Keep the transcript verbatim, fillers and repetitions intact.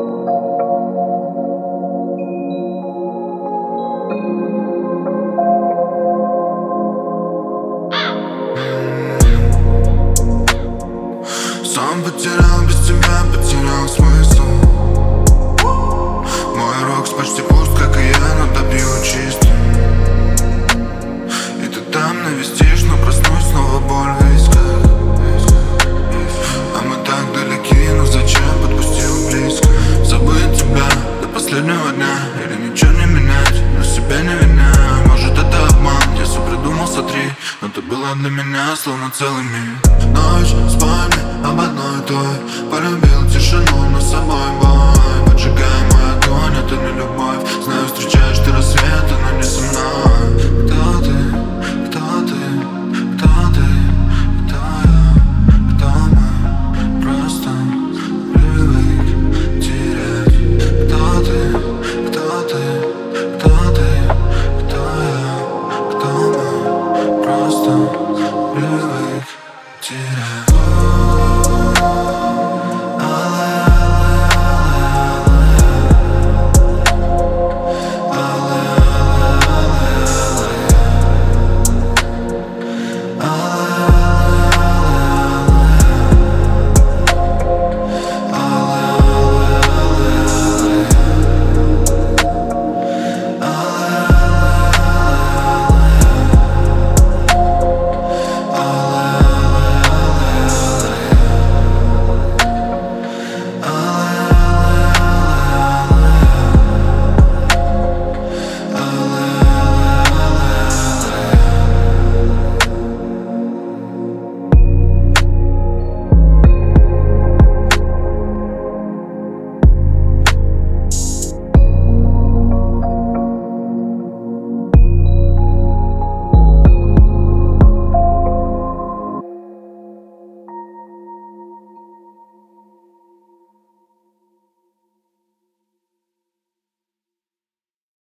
Сам потерял, без тебя потерял смысл. Мой рокс почти пуст, как и я, но добью чистым. И ты там навестишь, но проснусь, снова боль в висках. А мы так далеки, но зачем подпустил близко? Забыть тебя до последнего дня или ничего не менять, но себя не виня. Может это обман, я все придумал, смотри, но ты была для меня словно целый мир. Ночь с вами об одной той, полюбил тишину, но